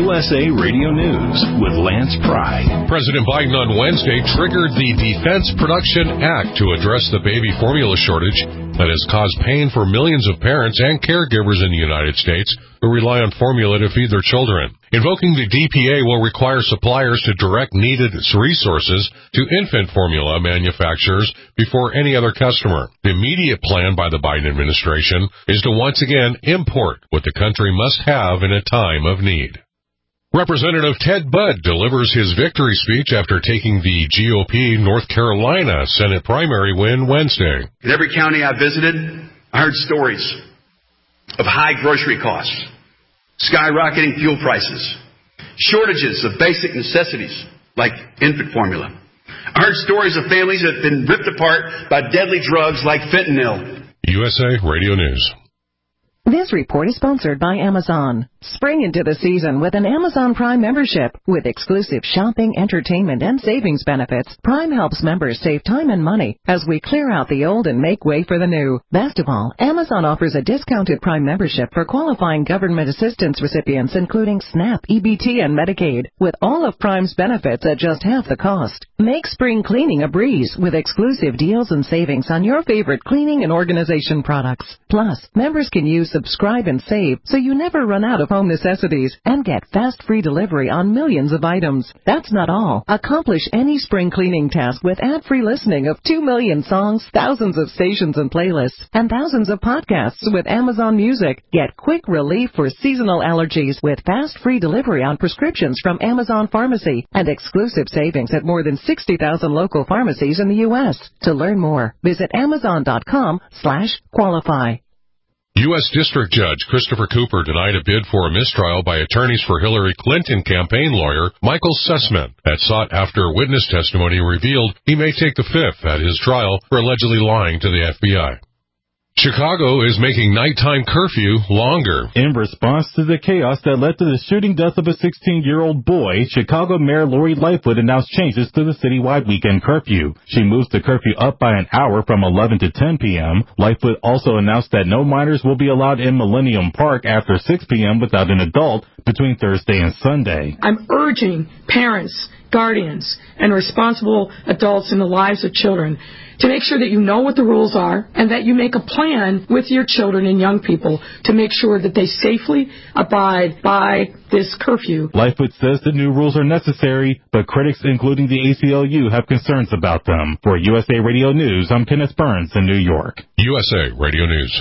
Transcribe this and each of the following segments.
USA Radio News with Lance Pry. President Biden on Wednesday triggered the Defense Production Act to address the baby formula shortage that has caused pain for millions of parents and caregivers in the United States who rely on formula to feed their children. Invoking the DPA will require suppliers to direct needed resources to infant formula manufacturers before any other customer. The immediate plan by the Biden administration is to once again import what the country must have in a time of need. Representative Ted Budd delivers his victory speech after taking the GOP North Carolina Senate primary win Wednesday. In every county I visited, I heard stories of high grocery costs, skyrocketing fuel prices, shortages of basic necessities like infant formula. I heard stories of families that have been ripped apart by deadly drugs like fentanyl. USA Radio News. This report is sponsored by Amazon. Spring into the season with an Amazon Prime membership. With exclusive shopping, entertainment, and savings benefits, Prime helps members save time and money as we clear out the old and make way for the new. Best of all, Amazon offers a discounted Prime membership for qualifying government assistance recipients, including SNAP, EBT, and Medicaid, with all of Prime's benefits at just half the cost. Make spring cleaning a breeze with exclusive deals and savings on your favorite cleaning and organization products. Plus, members can use Subscribe and Save so you never run out of home necessities and get fast free delivery on millions of items. That's not all. Accomplish any spring cleaning task with ad-free listening of 2 million songs, thousands of stations and playlists, and thousands of podcasts with Amazon Music. Get quick relief for seasonal allergies with fast free delivery on prescriptions from Amazon Pharmacy and exclusive savings at more than 60,000 local pharmacies in the U.S. To learn more, visit Amazon.com/qualify. U.S. District Judge Christopher Cooper denied a bid for a mistrial by attorneys for Hillary Clinton campaign lawyer Michael Sussman that sought after witness testimony revealed he may take the fifth at his trial for allegedly lying to the FBI. Chicago is making nighttime curfew longer. In response to the chaos that led to the shooting death of a 16-year-old boy, Chicago Mayor Lori Lightfoot announced changes to the citywide weekend curfew. She moves the curfew up by an hour from 11 to 10 p.m. Lightfoot also announced that no minors will be allowed in Millennium Park after 6 p.m. without an adult between Thursday and Sunday. I'm urging parents, guardians, and responsible adults in the lives of children to make sure that you know what the rules are and that you make a plan with your children and young people to make sure that they safely abide by this curfew. Lightfoot says the new rules are necessary, but critics, including the ACLU, have concerns about them. For USA Radio News, I'm Kenneth Burns in New York. USA Radio News.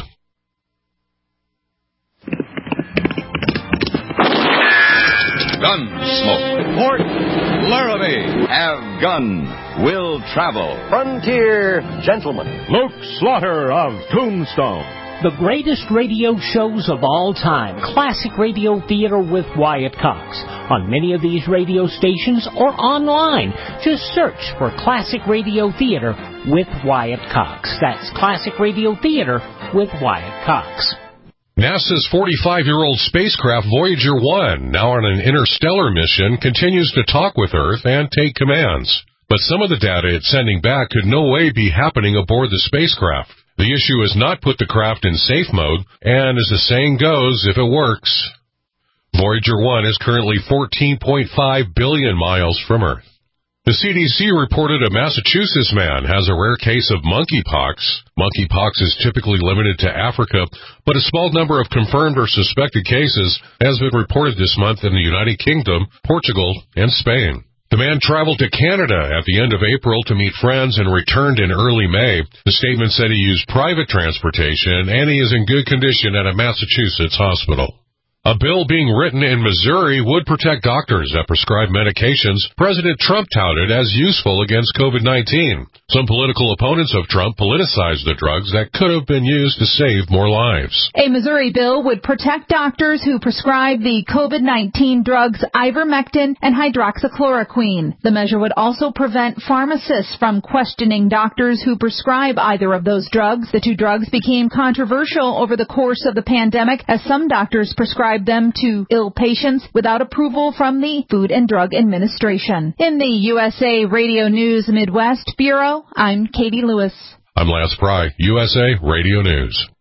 Gunsmoke. Port Laramie. Have gun. Will travel. Frontier Gentleman. Luke Slaughter of Tombstone. The greatest radio shows of all time. Classic Radio Theater with Wyatt Cox. On many of these radio stations or online. Just search for Classic Radio Theater with Wyatt Cox. That's Classic Radio Theater with Wyatt Cox. NASA's 45-year-old spacecraft Voyager 1, now on an interstellar mission, continues to talk with Earth and take commands. But some of the data it's sending back could no way be happening aboard the spacecraft. The issue is not put the craft in safe mode, and as the saying goes, if it works. Voyager 1 is currently 14.5 billion miles from Earth. The CDC reported a Massachusetts man has a rare case of monkeypox. Monkeypox is typically limited to Africa, but a small number of confirmed or suspected cases has been reported this month in the United Kingdom, Portugal, and Spain. The man traveled to Canada at the end of April to meet friends and returned in early May. The statement said he used private transportation and he is in good condition at a Massachusetts hospital. A bill being written in Missouri would protect doctors that prescribe medications President Trump touted as useful against COVID-19. Some political opponents of Trump politicized the drugs that could have been used to save more lives. A Missouri bill would protect doctors who prescribe the COVID-19 drugs ivermectin and hydroxychloroquine. The measure would also prevent pharmacists from questioning doctors who prescribe either of those drugs. The two drugs became controversial over the course of the pandemic as some doctors prescribed them to ill patients without approval from the Food and Drug Administration. In the USA Radio News Midwest Bureau, I'm Katie Lewis. I'm Lance Pry, USA Radio News.